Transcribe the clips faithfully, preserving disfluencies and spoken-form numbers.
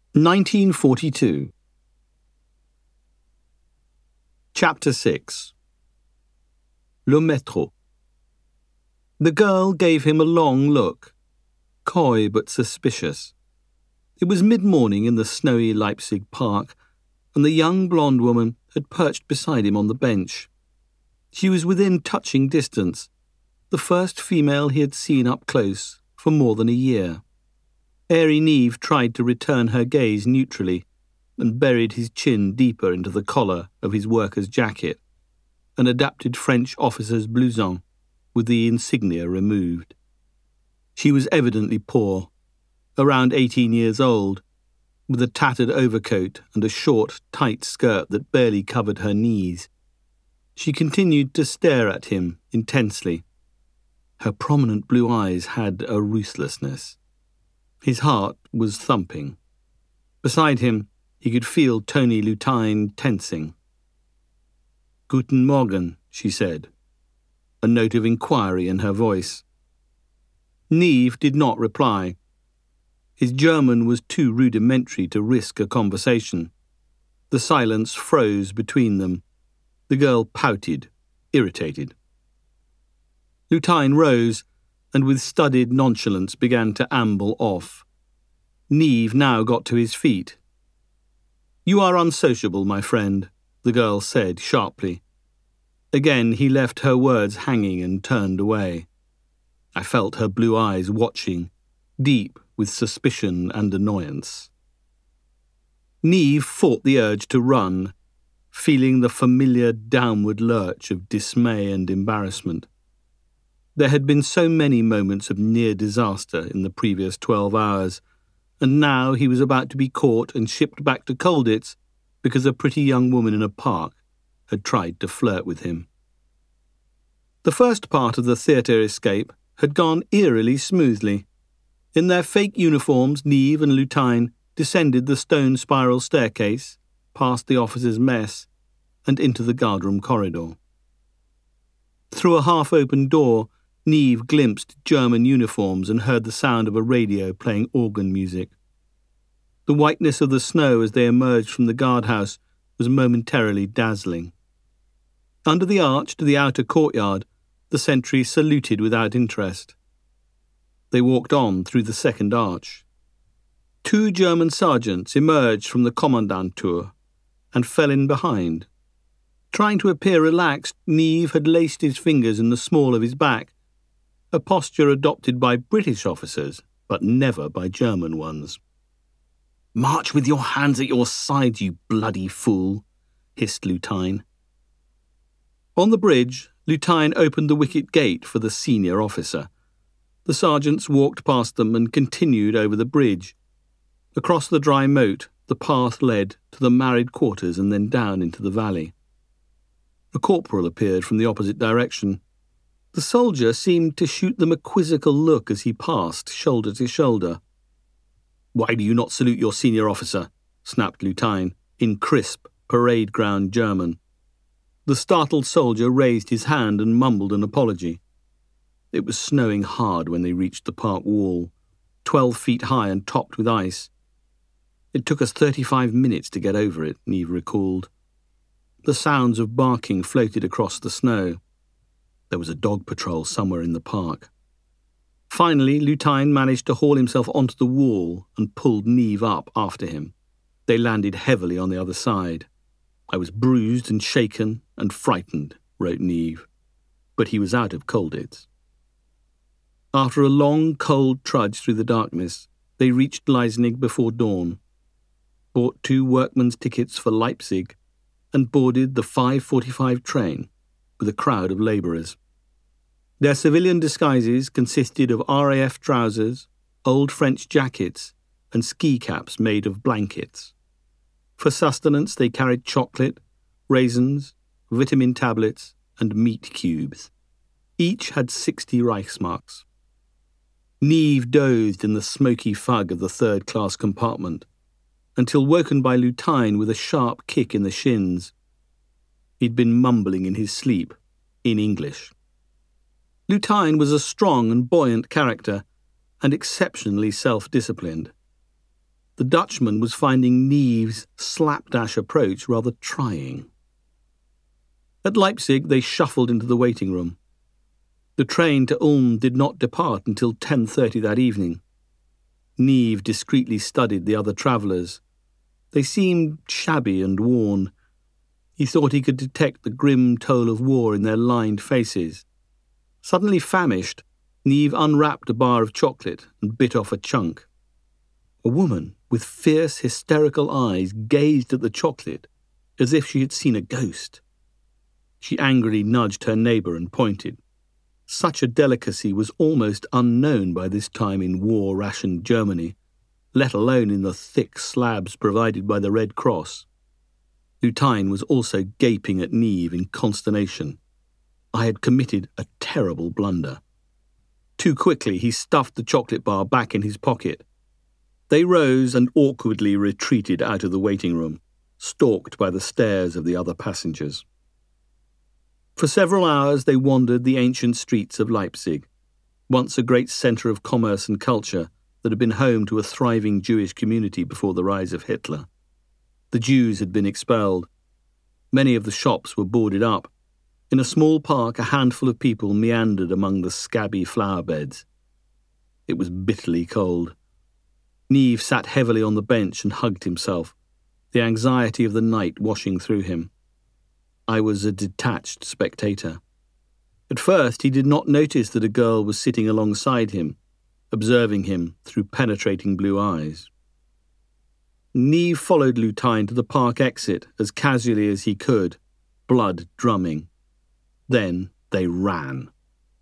nineteen forty-two. Chapter six. Le Métro. The girl gave him a long look, coy but suspicious. It was mid-morning in the snowy Leipzig park, and the young blonde woman had perched beside him on the bench. She was within touching distance, the first female he had seen up close for more than a year. Airy Niamh tried to return her gaze neutrally and buried his chin deeper into the collar of his worker's jacket, an adapted French officer's blouson with the insignia removed. She was evidently poor, around eighteen years old, with a tattered overcoat and a short, tight skirt that barely covered her knees. She continued to stare at him intensely. Her prominent blue eyes had a ruthlessness. His heart was thumping. Beside him, he could feel Tony Lutine tensing. "Guten Morgen," she said, a note of inquiry in her voice. Niamh did not reply. His German was too rudimentary to risk a conversation. The silence froze between them. The girl pouted, irritated. Lutine rose, and with studied nonchalance began to amble off. Niamh now got to his feet. "You are unsociable, my friend," the girl said sharply. Again he left her words hanging and turned away. I felt her blue eyes watching, deep with suspicion and annoyance. Niamh fought the urge to run, feeling the familiar downward lurch of dismay and embarrassment. There had been so many moments of near disaster in the previous twelve hours, and now he was about to be caught and shipped back to Colditz because a pretty young woman in a park had tried to flirt with him. The first part of the theatre escape had gone eerily smoothly. In their fake uniforms, Niamh and Lutine descended the stone spiral staircase, past the officers' mess, and into the guardroom corridor. Through a half-open door, Niamh glimpsed German uniforms and heard the sound of a radio playing organ music. The whiteness of the snow as they emerged from the guardhouse was momentarily dazzling. Under the arch to the outer courtyard, the sentry saluted without interest. They walked on through the second arch. Two German sergeants emerged from the Kommandantur and fell in behind. Trying to appear relaxed, Niamh had laced his fingers in the small of his back, a posture adopted by British officers, but never by German ones. "March with your hands at your sides, you bloody fool," hissed Lutine. On the bridge, Lutine opened the wicket gate for the senior officer. The sergeants walked past them and continued over the bridge. Across the dry moat, the path led to the married quarters and then down into the valley. A corporal appeared from the opposite direction. The soldier seemed to shoot them a quizzical look as he passed, shoulder to shoulder. "Why do you not salute your senior officer?" snapped Lutine, in crisp, parade ground German. The startled soldier raised his hand and mumbled an apology. It was snowing hard when they reached the park wall, twelve feet high and topped with ice. "It took us thirty-five minutes to get over it," Niamh recalled. The sounds of barking floated across the snow. There was a dog patrol somewhere in the park. Finally, Lutine managed to haul himself onto the wall and pulled Niamh up after him. They landed heavily on the other side. "I was bruised and shaken and frightened," wrote Niamh, but he was out of Colditz. After a long, cold trudge through the darkness, they reached Leisnig before dawn, bought two workman's tickets for Leipzig, and boarded the five forty-five train with a crowd of labourers. Their civilian disguises consisted of R A F trousers, old French jackets, and ski caps made of blankets. For sustenance they carried chocolate, raisins, vitamin tablets, and meat cubes. Each had sixty Reichsmarks. Niamh dozed in the smoky fug of the third-class compartment, until woken by Lutine with a sharp kick in the shins. He'd been mumbling in his sleep, in English. Lutine was a strong and buoyant character, and exceptionally self-disciplined. the Dutchman was finding Neve's slapdash approach rather trying. At Leipzig, they shuffled into the waiting room. The train to Ulm did not depart until ten thirty that evening. Neve discreetly studied the other travellers. They seemed shabby and worn. He thought he could detect the grim toll of war in their lined faces. Suddenly famished, Neve unwrapped a bar of chocolate and bit off a chunk. A woman with fierce, hysterical eyes gazed at the chocolate as if she had seen a ghost. She angrily nudged her neighbour and pointed. Such a delicacy was almost unknown by this time in war-rationed Germany, let alone in the thick slabs provided by the Red Cross. Lutine was also gaping at Neve in consternation. I had committed a terrible blunder. Too quickly he stuffed the chocolate bar back in his pocket. They rose and awkwardly retreated out of the waiting room, stalked by the stares of the other passengers. For several hours they wandered the ancient streets of Leipzig, once a great centre of commerce and culture that had been home to a thriving Jewish community before the rise of Hitler. The Jews had been expelled. Many of the shops were boarded up. In a small park, a handful of people meandered among the scabby flower beds. It was bitterly cold. Neve sat heavily on the bench and hugged himself, the anxiety of the night washing through him. I was a detached spectator. At first, he did not notice that a girl was sitting alongside him, observing him through penetrating blue eyes. Neve followed Lutine to the park exit as casually as he could, blood drumming. Then they ran.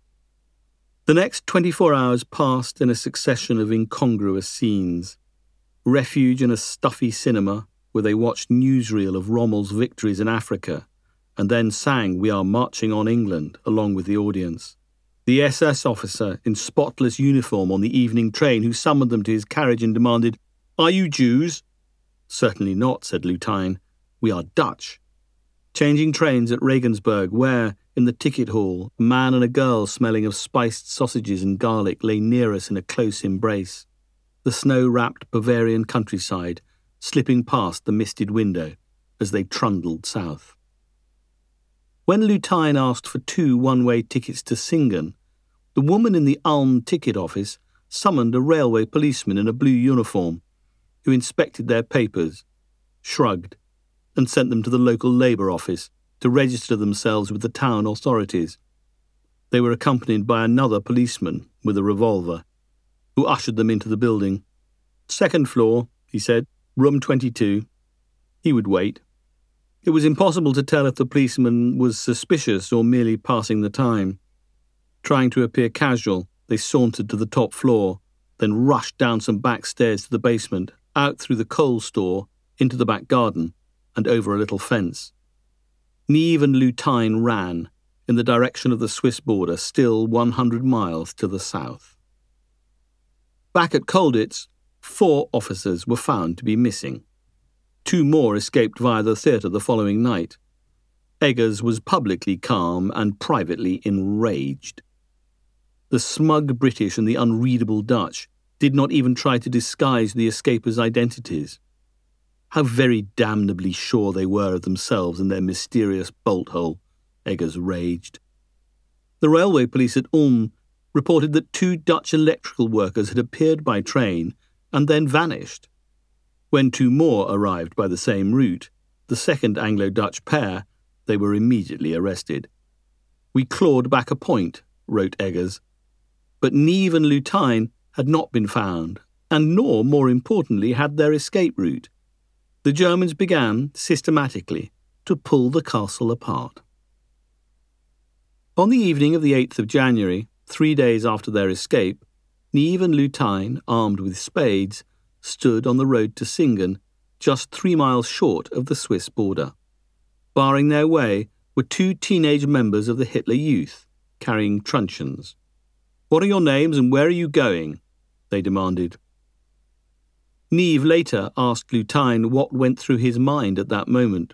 The next twenty-four hours passed in a succession of incongruous scenes. Refuge in a stuffy cinema where they watched newsreel of Rommel's victories in Africa and then sang We Are Marching on England along with the audience. The S S officer in spotless uniform on the evening train who summoned them to his carriage and demanded, "Are you Jews?" "Certainly not," said Lutine. "We are Dutch." Changing trains at Regensburg where, in the ticket hall, a man and a girl smelling of spiced sausages and garlic lay near us in a close embrace, the snow-wrapped Bavarian countryside slipping past the misted window as they trundled south. When Lutine asked for two one-way tickets to Singen, the woman in the Ulm ticket office summoned a railway policeman in a blue uniform, who inspected their papers, shrugged, and sent them to the local Labour office to register themselves with the town authorities. They were accompanied by another policeman with a revolver, who ushered them into the building. "Second floor," he said, "room twenty-two." He would wait. It was impossible to tell if the policeman was suspicious or merely passing the time. Trying to appear casual, they sauntered to the top floor, then rushed down some back stairs to the basement, out through the coal store, into the back garden, and over a little fence. Neve and Lutine ran, in the direction of the Swiss border, still one hundred miles to the south. Back at Colditz, four officers were found to be missing. Two more escaped via the theatre the following night. Eggers was publicly calm and privately enraged. The smug British and the unreadable Dutch did not even try to disguise the escapers' identities. How very damnably sure they were of themselves and their mysterious bolt-hole, Eggers raged. The railway police at Ulm reported that two Dutch electrical workers had appeared by train and then vanished. When two more arrived by the same route, the second Anglo-Dutch pair, they were immediately arrested. "We clawed back a point," wrote Eggers, but Neve and Lutine had not been found, and nor, more importantly, had their escape route. The Germans began, systematically, to pull the castle apart. On the evening of the eighth of January, three days after their escape, Neve and Lutine, armed with spades, stood on the road to Singen, just three miles short of the Swiss border. Barring their way were two teenage members of the Hitler Youth, carrying truncheons. "What are your names and where are you going?" they demanded. Neve later asked Lutine what went through his mind at that moment.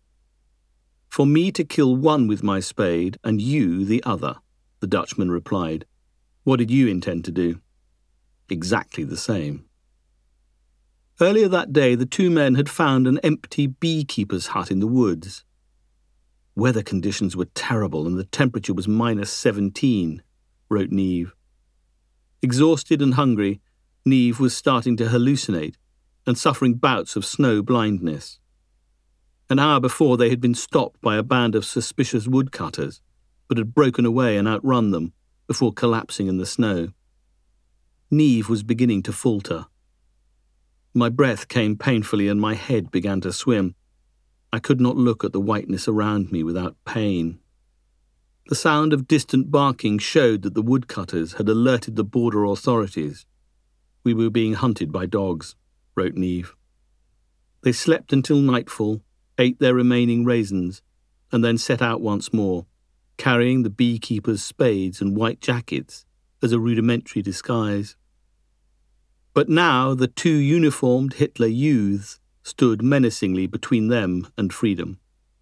"For me to kill one with my spade and you the other," the Dutchman replied. "What did you intend to do?" "Exactly the same." Earlier that day, the two men had found an empty beekeeper's hut in the woods. Weather conditions were terrible and the temperature was minus seventeen, wrote Niamh. Exhausted and hungry, Niamh was starting to hallucinate and suffering bouts of snow blindness. An hour before, they had been stopped by a band of suspicious woodcutters, but had broken away and outrun them before collapsing in the snow. Niamh was beginning to falter. My breath came painfully and my head began to swim. I could not look at the whiteness around me without pain. The sound of distant barking showed that the woodcutters had alerted the border authorities. We were being hunted by dogs, wrote Niamh. They slept until nightfall, ate their remaining raisins, and then set out once more, carrying the beekeepers' spades and white jackets as a rudimentary disguise. But now the two uniformed Hitler youths stood menacingly between them and freedom.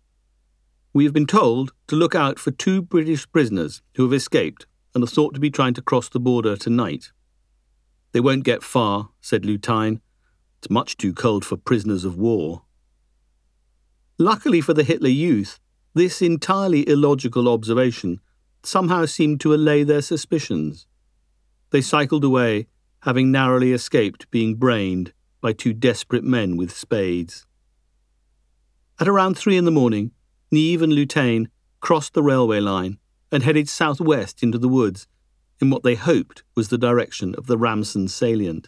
We have been told to look out for two British prisoners who have escaped and are thought to be trying to cross the border tonight. They won't get far, said Lutine. It's much too cold for prisoners of war. Luckily for the Hitler youth, this entirely illogical observation somehow seemed to allay their suspicions. They cycled away, having narrowly escaped being brained by two desperate men with spades. At around three in the morning, Niamh and Lutine crossed the railway line and headed southwest into the woods in what they hoped was the direction of the Ramson salient.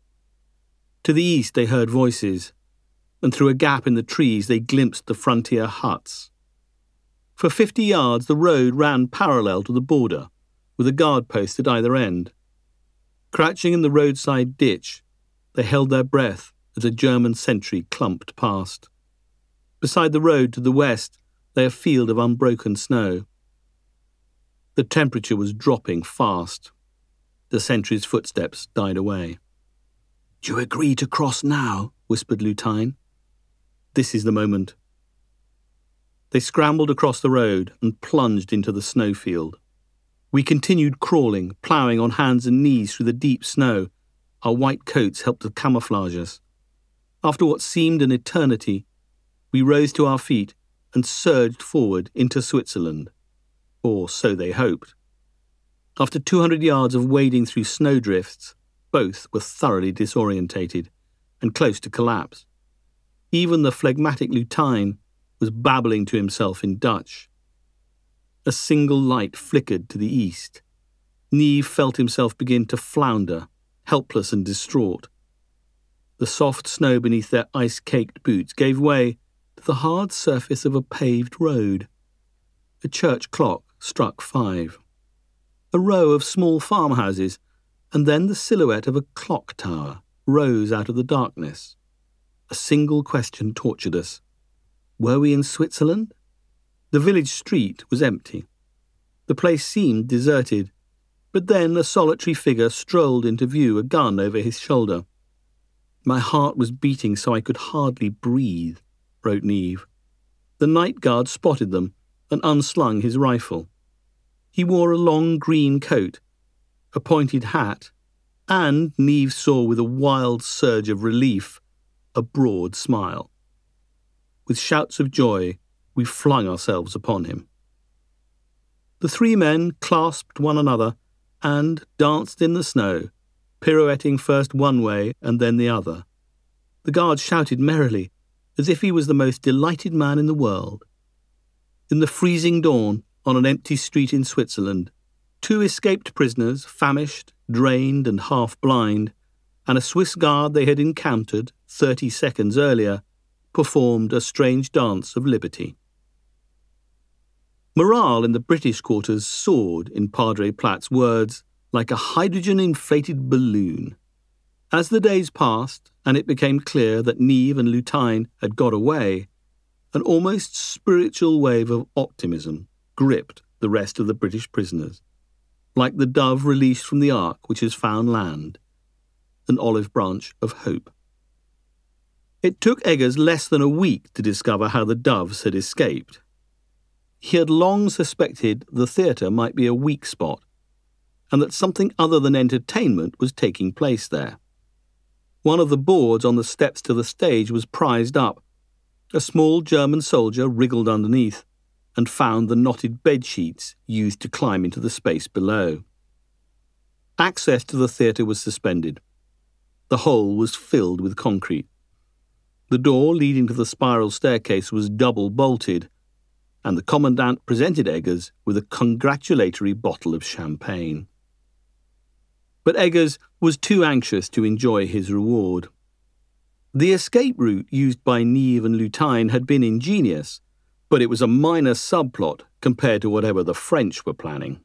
To the east they heard voices, and through a gap in the trees they glimpsed the frontier huts. For fifty yards the road ran parallel to the border, with a guard post at either end. Crouching in the roadside ditch, they held their breath as a German sentry clumped past. Beside the road to the west lay a field of unbroken snow. The temperature was dropping fast. The sentry's footsteps died away. "Do you agree to cross now?" whispered Lutine. "This is the moment." They scrambled across the road and plunged into the snowfield. We continued crawling, ploughing on hands and knees through the deep snow. Our white coats helped to camouflage us. After what seemed an eternity, we rose to our feet and surged forward into Switzerland. Or so they hoped. After two hundred yards of wading through snowdrifts, both were thoroughly disorientated and close to collapse. Even the phlegmatic Lutine was babbling to himself in Dutch. A single light flickered to the east. Niamh felt himself begin to flounder, helpless and distraught. The soft snow beneath their ice-caked boots gave way to the hard surface of a paved road. A church clock struck five. A row of small farmhouses, and then the silhouette of a clock tower rose out of the darkness. A single question tortured us. Were we in Switzerland? The village street was empty. The place seemed deserted, but then a solitary figure strolled into view, a gun over his shoulder. My heart was beating so I could hardly breathe, wrote Niamh. The night guard spotted them and unslung his rifle. He wore a long green coat, a pointed hat, and, Niamh saw with a wild surge of relief, a broad smile. With shouts of joy, we flung ourselves upon him. The three men clasped one another and danced in the snow, pirouetting first one way and then the other. The guard shouted merrily, as if he was the most delighted man in the world. In the freezing dawn, on an empty street in Switzerland, two escaped prisoners, famished, drained and half-blind, and a Swiss guard they had encountered thirty seconds earlier, performed a strange dance of liberty. Morale in the British quarters soared, in Padre Platt's words, like a hydrogen-inflated balloon. As the days passed, and it became clear that Niamh and Lutine had got away, an almost spiritual wave of optimism gripped the rest of the British prisoners, like the dove released from the ark which has found land, an olive branch of hope. It took Eggers less than a week to discover how the doves had escaped. He had long suspected the theatre might be a weak spot, and that something other than entertainment was taking place there. One of the boards on the steps to the stage was prized up. A small German soldier wriggled underneath and found the knotted bed sheets used to climb into the space below. Access to the theatre was suspended. The hole was filled with concrete. The door leading to the spiral staircase was double bolted, and the commandant presented Eggers with a congratulatory bottle of champagne. But Eggers was too anxious to enjoy his reward. The escape route used by Nieve and Lutine had been ingenious, but it was a minor subplot compared to whatever the French were planning.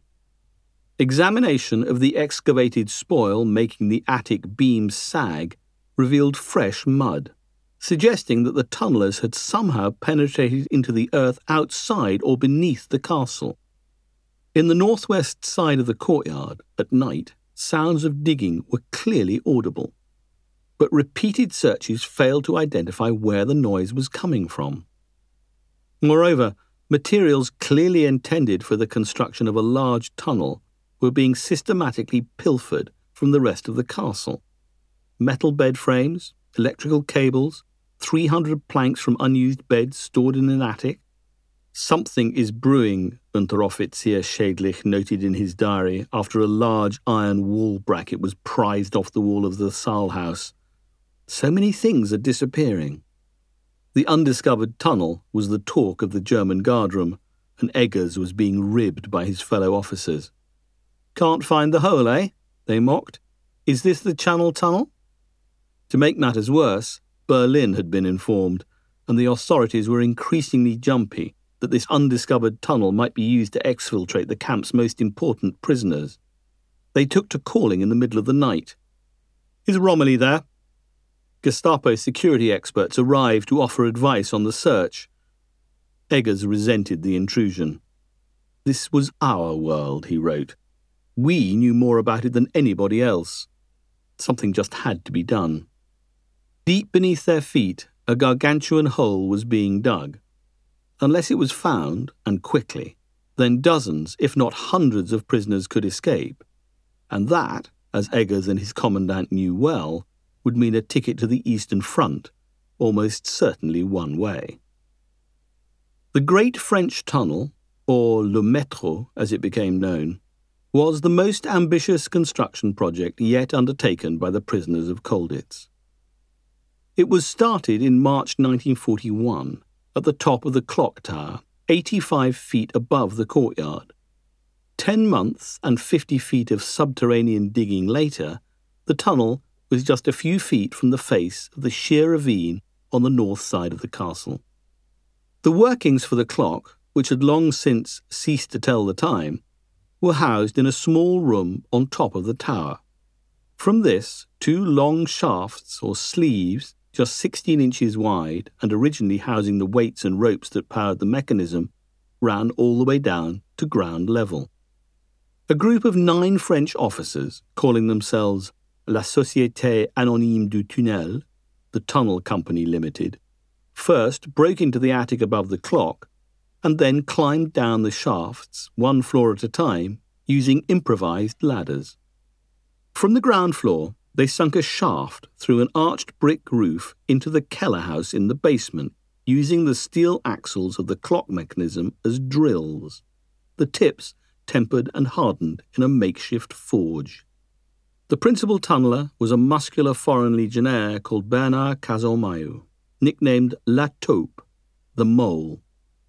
Examination of the excavated spoil making the attic beams sag revealed fresh mud, suggesting that the tunnellers had somehow penetrated into the earth outside or beneath the castle. In the northwest side of the courtyard, at night, sounds of digging were clearly audible, but repeated searches failed to identify where the noise was coming from. Moreover, materials clearly intended for the construction of a large tunnel were being systematically pilfered from the rest of the castle. Metal bed frames, electrical cables, three hundred planks from unused beds stored in an attic. Something is brewing, Unteroffizier Schädlich noted in his diary after a large iron wall bracket was prized off the wall of the Saalhaus. So many things are disappearing. The undiscovered tunnel was the talk of the German guardroom, and Eggers was being ribbed by his fellow officers. "Can't find the hole, eh?" they mocked. "Is this the Channel Tunnel?" To make matters worse, Berlin had been informed, and the authorities were increasingly jumpy that this undiscovered tunnel might be used to exfiltrate the camp's most important prisoners. They took to calling in the middle of the night. "Is Romilly there?" Gestapo security experts arrived to offer advice on the search. Eggers resented the intrusion. "This was our world," he wrote. "We knew more about it than anybody else. Something just had to be done." Deep beneath their feet, a gargantuan hole was being dug. Unless it was found, and quickly, then dozens, if not hundreds of prisoners could escape. And that, as Eggers and his commandant knew well, would mean a ticket to the Eastern Front, almost certainly one way. The Great French Tunnel, or Le Métro as it became known, was the most ambitious construction project yet undertaken by the prisoners of Colditz. It was started in March nineteen forty-one, at the top of the clock tower, eighty-five feet above the courtyard. Ten months and fifty feet of subterranean digging later, the tunnel was just a few feet from the face of the sheer ravine on the north side of the castle. The workings for the clock, which had long since ceased to tell the time, were housed in a small room on top of the tower. From this, two long shafts or sleeves, just sixteen inches wide and originally housing the weights and ropes that powered the mechanism, ran all the way down to ground level. A group of nine French officers, calling themselves La Société Anonyme du Tunnel, the Tunnel Company Limited, first broke into the attic above the clock and then climbed down the shafts, one floor at a time, using improvised ladders. From the ground floor, they sunk a shaft through an arched brick roof into the Keller house in the basement, using the steel axles of the clock mechanism as drills, the tips tempered and hardened in a makeshift forge. The principal tunneler was a muscular foreign legionnaire called Bernard Cazormayu, nicknamed La Taupe, the Mole.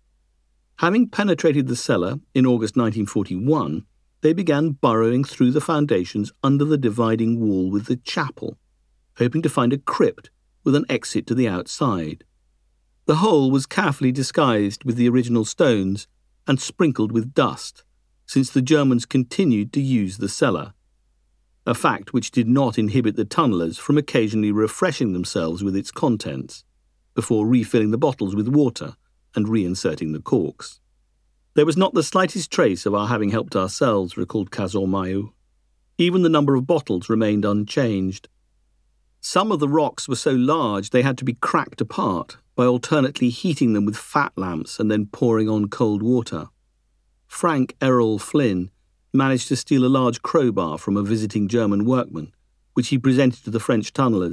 Having penetrated the cellar in August nineteen forty-one, they began burrowing through the foundations under the dividing wall with the chapel, hoping to find a crypt with an exit to the outside. The hole was carefully disguised with the original stones and sprinkled with dust, since the Germans continued to use the cellar, a fact which did not inhibit the tunnellers from occasionally refreshing themselves with its contents, before refilling the bottles with water and reinserting the corks. "There was not the slightest trace of our having helped ourselves," recalled Cazormayu. "Even the number of bottles remained unchanged. Some of the rocks were so large they had to be cracked apart by alternately heating them with fat lamps and then pouring on cold water. Frank Errol Flynn managed to steal a large crowbar from a visiting German workman, which he presented to the French tunnellers,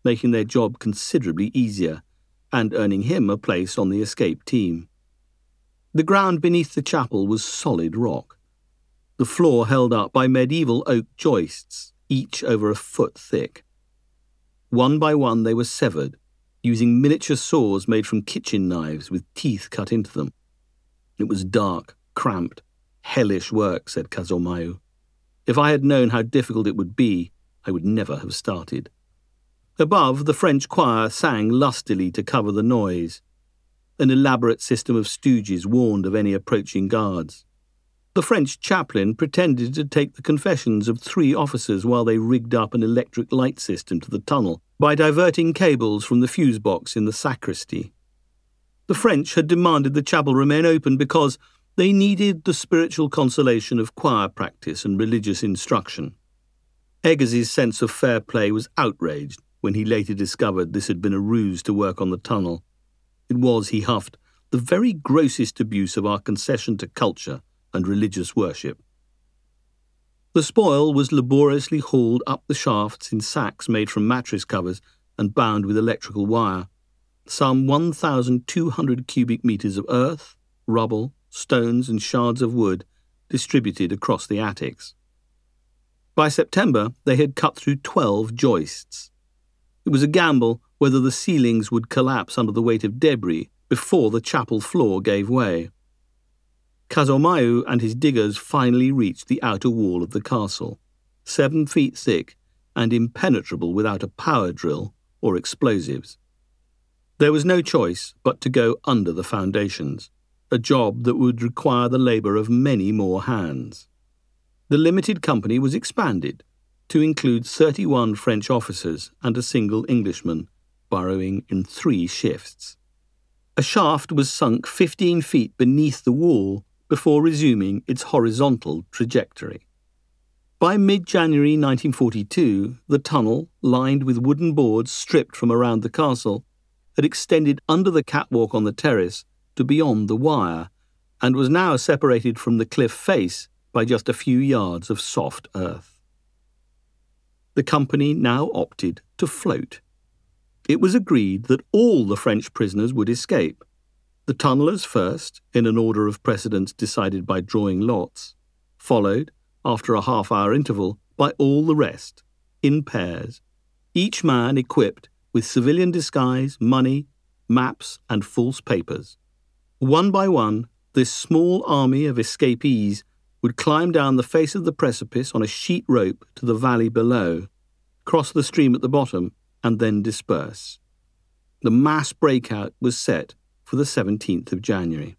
making their job considerably easier and earning him a place on the escape team. The ground beneath the chapel was solid rock, the floor held up by medieval oak joists, each over a foot thick. One by one they were severed, using miniature saws made from kitchen knives with teeth cut into them. It was dark, cramped, hellish work, said Kazomayu. If I had known how difficult it would be, I would never have started. Above, the French choir sang lustily to cover the noise. An elaborate system of stooges warned of any approaching guards. The French chaplain pretended to take the confessions of three officers while they rigged up an electric light system to the tunnel by diverting cables from the fuse box in the sacristy. The French had demanded the chapel remain open because they needed the spiritual consolation of choir practice and religious instruction. Eggers's sense of fair play was outraged when he later discovered this had been a ruse to work on the tunnel. It was, he huffed, the very grossest abuse of our concession to culture and religious worship. The spoil was laboriously hauled up the shafts in sacks made from mattress covers and bound with electrical wire. Some one thousand two hundred cubic metres of earth, rubble, stones and shards of wood distributed across the attics. By September, they had cut through twelve joists. It was a gamble whether the ceilings would collapse under the weight of debris before the chapel floor gave way. Kazomayu and his diggers finally reached the outer wall of the castle, seven feet thick and impenetrable without a power drill or explosives. There was no choice but to go under the foundations, a job that would require the labour of many more hands. The limited company was expanded to include thirty-one French officers and a single Englishman, burrowing in three shifts. A shaft was sunk fifteen feet beneath the wall before resuming its horizontal trajectory. By mid-January nineteen forty-two, the tunnel, lined with wooden boards stripped from around the castle, had extended under the catwalk on the terrace to beyond the wire, and was now separated from the cliff face by just a few yards of soft earth. The company now opted to float. It was agreed that all the French prisoners would escape. The tunnellers first, in an order of precedence decided by drawing lots, followed, after a half-hour interval, by all the rest, in pairs, each man equipped with civilian disguise, money, maps and false papers. One by one, this small army of escapees would climb down the face of the precipice on a sheet rope to the valley below, cross the stream at the bottom, and then disperse. The mass breakout was set for the seventeenth of January.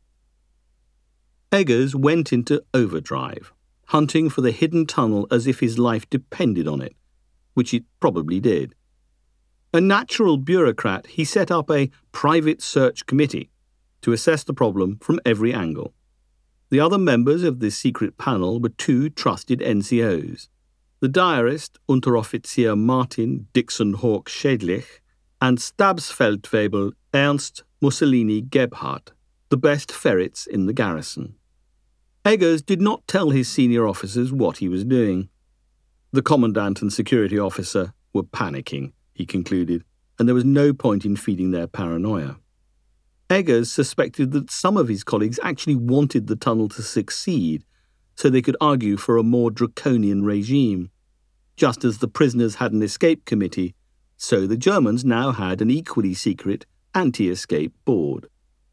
Eggers went into overdrive, hunting for the hidden tunnel as if his life depended on it, which it probably did. A natural bureaucrat, he set up a private search committee to assess the problem from every angle. The other members of this secret panel were two trusted N C Os, the diarist Unteroffizier Martin Dixon Hawk Schädlich and Stabsfeldwebel Ernst Mussolini Gebhardt, the best ferrets in the garrison. Eggers did not tell his senior officers what he was doing. The commandant and security officer were panicking, he concluded, and there was no point in feeding their paranoia. Eggers suspected that some of his colleagues actually wanted the tunnel to succeed so they could argue for a more draconian regime. Just as the prisoners had an escape committee, so the Germans now had an equally secret anti-escape board.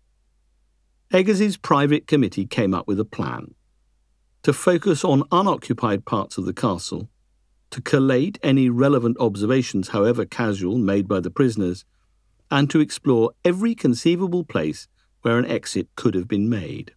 Eggers's private committee came up with a plan to focus on unoccupied parts of the castle, to collate any relevant observations, however casual, made by the prisoners, and to explore every conceivable place where an exit could have been made.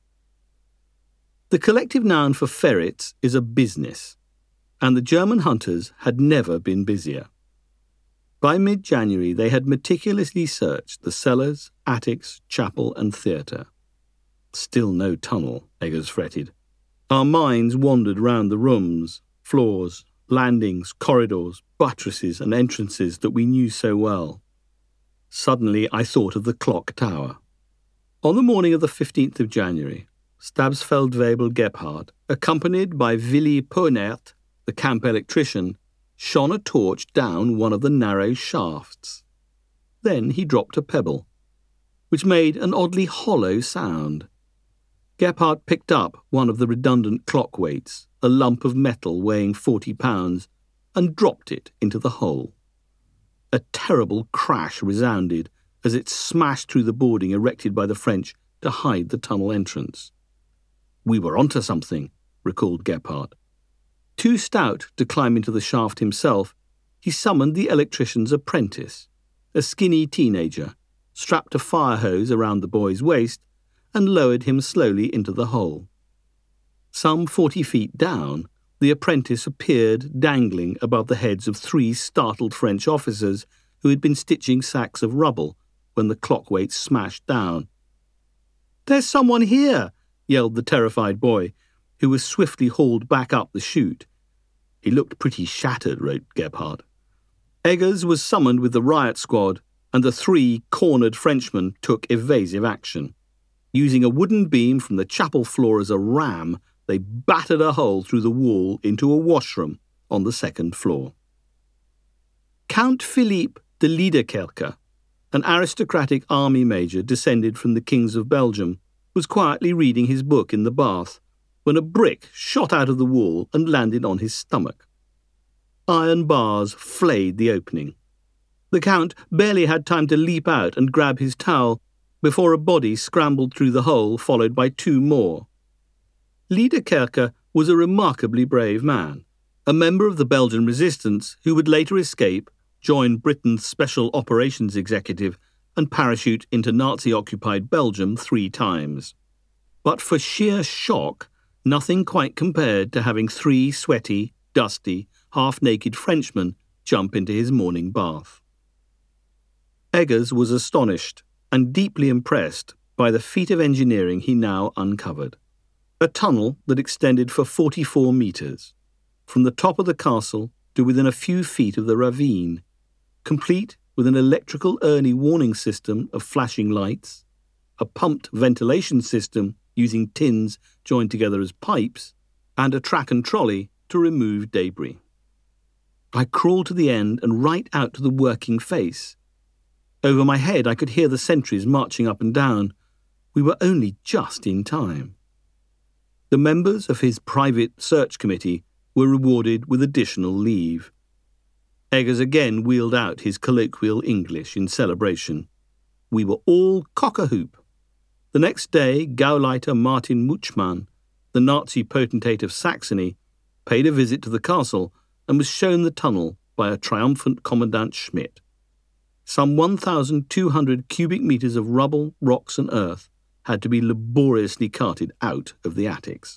The collective noun for ferrets is a business, and the German hunters had never been busier. By mid-January, they had meticulously searched the cellars, attics, chapel, and theatre. Still no tunnel, Eggers fretted. Our minds wandered round the rooms, floors, landings, corridors, buttresses, and entrances that we knew so well. Suddenly, I thought of the clock tower. On the morning of the fifteenth of January, Stabsfeldwebel Gebhardt, accompanied by Willy Poenert, the camp electrician, shone a torch down one of the narrow shafts. Then he dropped a pebble, which made an oddly hollow sound. Gebhardt picked up one of the redundant clock weights, a lump of metal weighing forty pounds, and dropped it into the hole. A terrible crash resounded as it smashed through the boarding erected by the French to hide the tunnel entrance. "We were onto something," recalled Gebhardt. Too stout to climb into the shaft himself, he summoned the electrician's apprentice, a skinny teenager, strapped a fire hose around the boy's waist, and lowered him slowly into the hole. Some forty feet down, the apprentice appeared dangling above the heads of three startled French officers who had been stitching sacks of rubble when the clock weight smashed down. "There's someone here!" yelled the terrified boy, who was swiftly hauled back up the chute. He looked pretty shattered, wrote Gebhardt. Eggers was summoned with the riot squad, and the three cornered Frenchmen took evasive action. Using a wooden beam from the chapel floor as a ram, they battered a hole through the wall into a washroom on the second floor. Count Philippe de Liedekerke, an aristocratic army major descended from the kings of Belgium, was quietly reading his book in the bath when a brick shot out of the wall and landed on his stomach. Iron bars flayed the opening. The Count barely had time to leap out and grab his towel before a body scrambled through the hole, followed by two more. Liedekerke was a remarkably brave man, a member of the Belgian resistance who would later escape, join Britain's Special Operations Executive, and parachute into Nazi-occupied Belgium three times. But for sheer shock, nothing quite compared to having three sweaty, dusty, half-naked Frenchmen jump into his morning bath. Eggers was astonished and deeply impressed by the feat of engineering he now uncovered. A tunnel that extended for forty-four metres, from the top of the castle to within a few feet of the ravine, complete with an electrical early warning system of flashing lights, a pumped ventilation system using tins joined together as pipes, and a track and trolley to remove debris. I crawled to the end and right out to the working face. Over my head I could hear the sentries marching up and down. We were only just in time. The members of his private search committee were rewarded with additional leave. Eggers again wheeled out his colloquial English in celebration. We were all cock-a-hoop. The next day, Gauleiter Martin Muchmann, the Nazi potentate of Saxony, paid a visit to the castle and was shown the tunnel by a triumphant Commandant Schmidt. Some one thousand two hundred cubic metres of rubble, rocks and earth had to be laboriously carted out of the attics.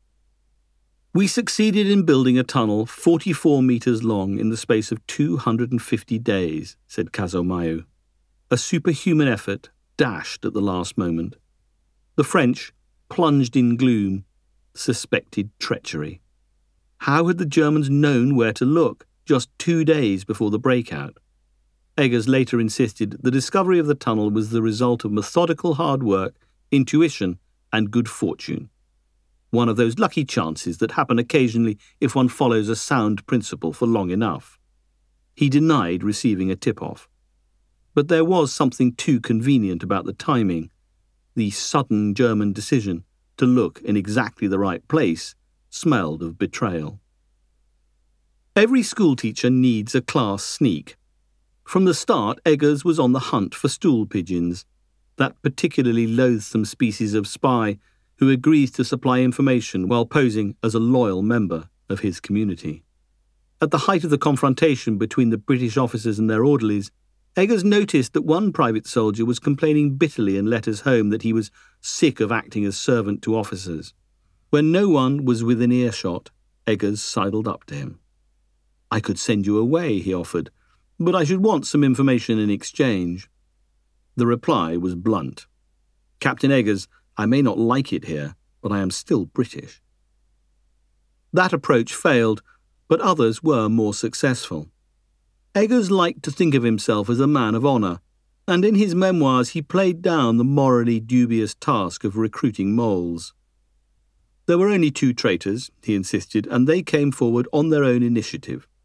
We succeeded in building a tunnel forty-four metres long in the space of two hundred fifty days, said Cazomayo. A superhuman effort dashed at the last moment. The French, plunged in gloom, suspected treachery. How had the Germans known where to look just two days before the breakout? Eggers later insisted the discovery of the tunnel was the result of methodical hard work, intuition, and good fortune. One of those lucky chances that happen occasionally if one follows a sound principle for long enough. He denied receiving a tip-off. But there was something too convenient about the timing. The sudden German decision to look in exactly the right place smelled of betrayal. Every schoolteacher needs a class sneak. From the start, Eggers was on the hunt for stool pigeons, that particularly loathsome species of spy who agrees to supply information while posing as a loyal member of his community. At the height of the confrontation between the British officers and their orderlies, Eggers noticed that one private soldier was complaining bitterly in letters home that he was sick of acting as servant to officers. When no one was within earshot, Eggers sidled up to him. "I could send you away," he offered, "but I should want some information in exchange." The reply was blunt. "Captain Eggers, I may not like it here, but I am still British." That approach failed, but others were more successful. Eggers liked to think of himself as a man of honour, and in his memoirs he played down the morally dubious task of recruiting moles. There were only two traitors, he insisted, and they came forward on their own initiative.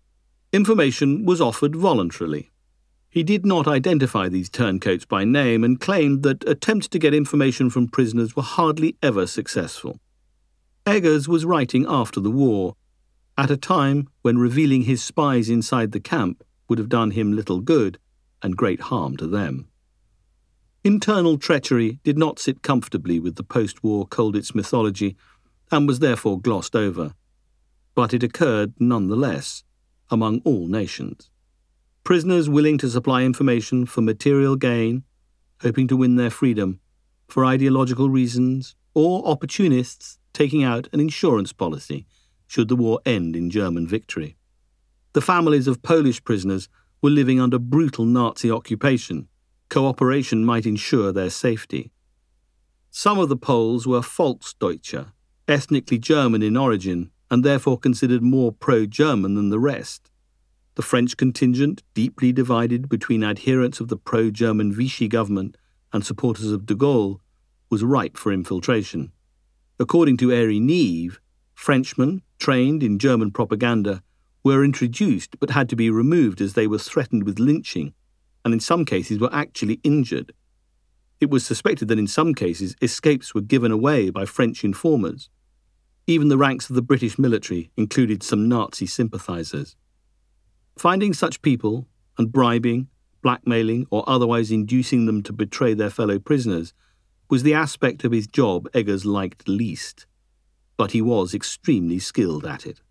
Information was offered voluntarily. He did not identify these turncoats by name and claimed that attempts to get information from prisoners were hardly ever successful. Eggers was writing after the war, at a time when revealing his spies inside the camp would have done him little good and great harm to them. Internal treachery did not sit comfortably with the post-war Colditz mythology and was therefore glossed over, but it occurred nonetheless among all nations. Prisoners willing to supply information for material gain, hoping to win their freedom, for ideological reasons, or opportunists taking out an insurance policy should the war end in German victory. The families of Polish prisoners were living under brutal Nazi occupation. Cooperation might ensure their safety. Some of the Poles were Volksdeutsche, ethnically German in origin, and therefore considered more pro-German than the rest. The French contingent, deeply divided between adherents of the pro-German Vichy government and supporters of de Gaulle, was ripe for infiltration. According to Henri Neave, Frenchmen, trained in German propaganda, were introduced but had to be removed as they were threatened with lynching, and in some cases were actually injured. It was suspected that in some cases escapes were given away by French informers. Even the ranks of the British military included some Nazi sympathisers. Finding such people and bribing, blackmailing, or otherwise inducing them to betray their fellow prisoners was the aspect of his job Eggers liked least, but he was extremely skilled at it.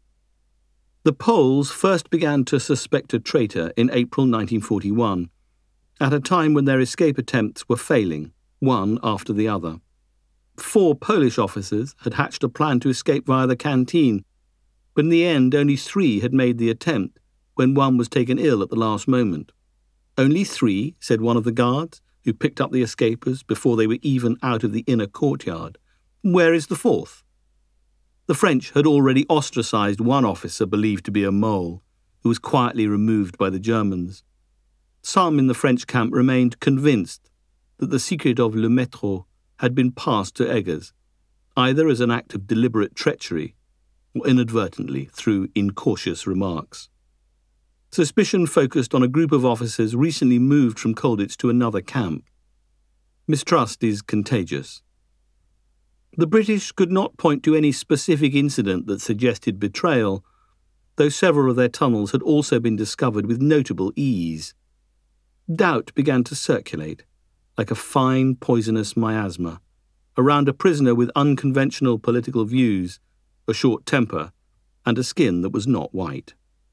The Poles first began to suspect a traitor in April nineteen forty-one, at a time when their escape attempts were failing, one after the other. Four Polish officers had hatched a plan to escape via the canteen, but in the end only three had made the attempt, when one was taken ill at the last moment. Only three, said one of the guards, who picked up the escapers before they were even out of the inner courtyard. Where is the fourth? The French had already ostracised one officer believed to be a mole, who was quietly removed by the Germans. Some in the French camp remained convinced that the secret of Le Métro had been passed to Eggers, either as an act of deliberate treachery or inadvertently through incautious remarks. Suspicion focused on a group of officers recently moved from Colditz to another camp. Mistrust is contagious. The British could not point to any specific incident that suggested betrayal, though several of their tunnels had also been discovered with notable ease. Doubt began to circulate, like a fine poisonous miasma, around a prisoner with unconventional political views, a short temper, and a skin that was not white.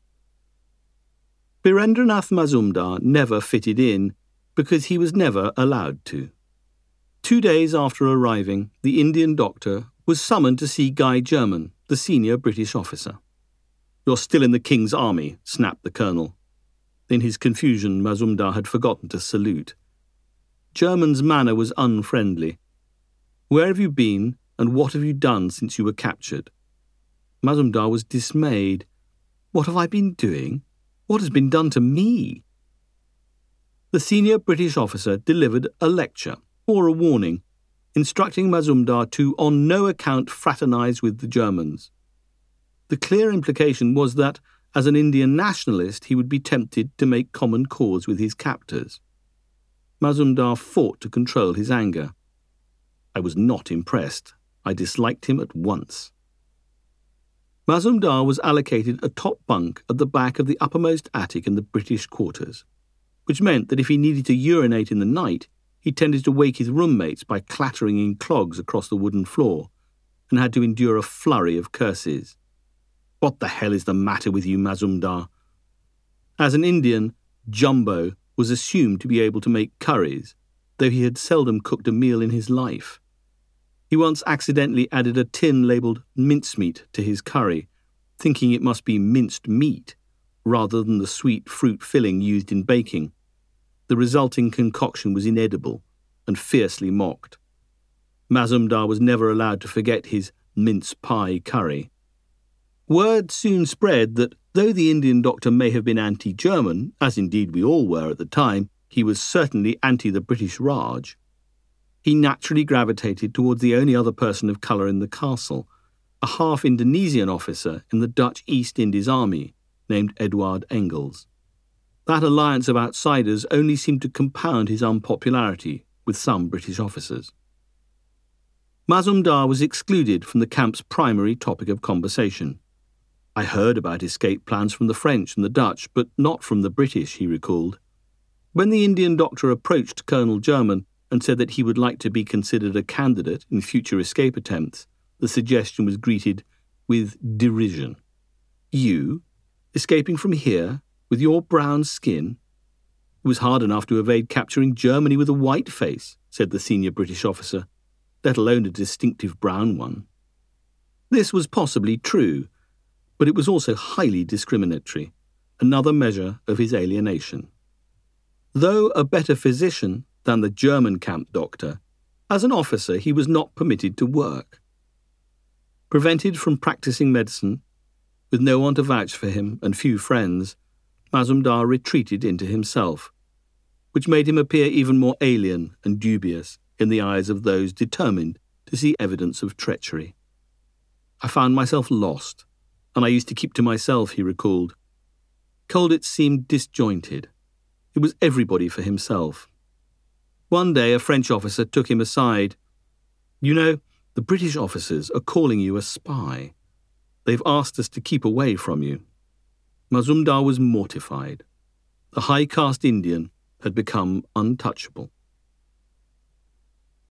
Birendranath Mazumdar never fitted in because he was never allowed to. Two days after arriving, the Indian doctor was summoned to see Guy German, the senior British officer. "You're still in the King's army," snapped the colonel. In his confusion, Mazumdar had forgotten to salute. German's manner was unfriendly. "Where have you been, and what have you done since you were captured?" Mazumdar was dismayed. "What have I been doing? What has been done to me?" The senior British officer delivered a lecture, or a warning, instructing Mazumdar to on no account fraternise with the Germans. The clear implication was that, as an Indian nationalist, he would be tempted to make common cause with his captors. Mazumdar fought to control his anger. "I was not impressed. I disliked him at once." Mazumdar was allocated a top bunk at the back of the uppermost attic in the British quarters, which meant that if he needed to urinate in the night, he tended to wake his roommates by clattering in clogs across the wooden floor, and had to endure a flurry of curses. "What the hell is the matter with you, Mazumdar?" As an Indian, Jumbo was assumed to be able to make curries, though he had seldom cooked a meal in his life. He once accidentally added a tin labelled mincemeat to his curry, thinking it must be minced meat, rather than the sweet fruit filling used in baking. The resulting concoction was inedible and fiercely mocked. Mazumdar was never allowed to forget his mince pie curry. Word soon spread that, though the Indian doctor may have been anti-German, as indeed we all were at the time, he was certainly anti the British Raj. He naturally gravitated towards the only other person of colour in the castle, a half-Indonesian officer in the Dutch East Indies Army, named Edouard Engels. That alliance of outsiders only seemed to compound his unpopularity with some British officers. Mazumdar was excluded from the camp's primary topic of conversation. I heard about escape plans from the French and the Dutch, but not from the British, he recalled. When the Indian doctor approached Colonel German and said that he would like to be considered a candidate in future escape attempts, the suggestion was greeted with derision. You, escaping from here, with your brown skin? It was hard enough to evade capturing Germany with a white face, said the senior British officer, let alone a distinctive brown one. This was possibly true, but it was also highly discriminatory, another measure of his alienation. Though a better physician than the German camp doctor, as an officer he was not permitted to work. Prevented from practicing medicine, with no one to vouch for him and few friends, Mazumdar retreated into himself, which made him appear even more alien and dubious in the eyes of those determined to see evidence of treachery. I found myself lost, and I used to keep to myself, he recalled. Colditz seemed disjointed. It was everybody for himself. One day a French officer took him aside. You know, the British officers are calling you a spy. They've asked us to keep away from you. Mazumdar was mortified. The high-caste Indian had become untouchable.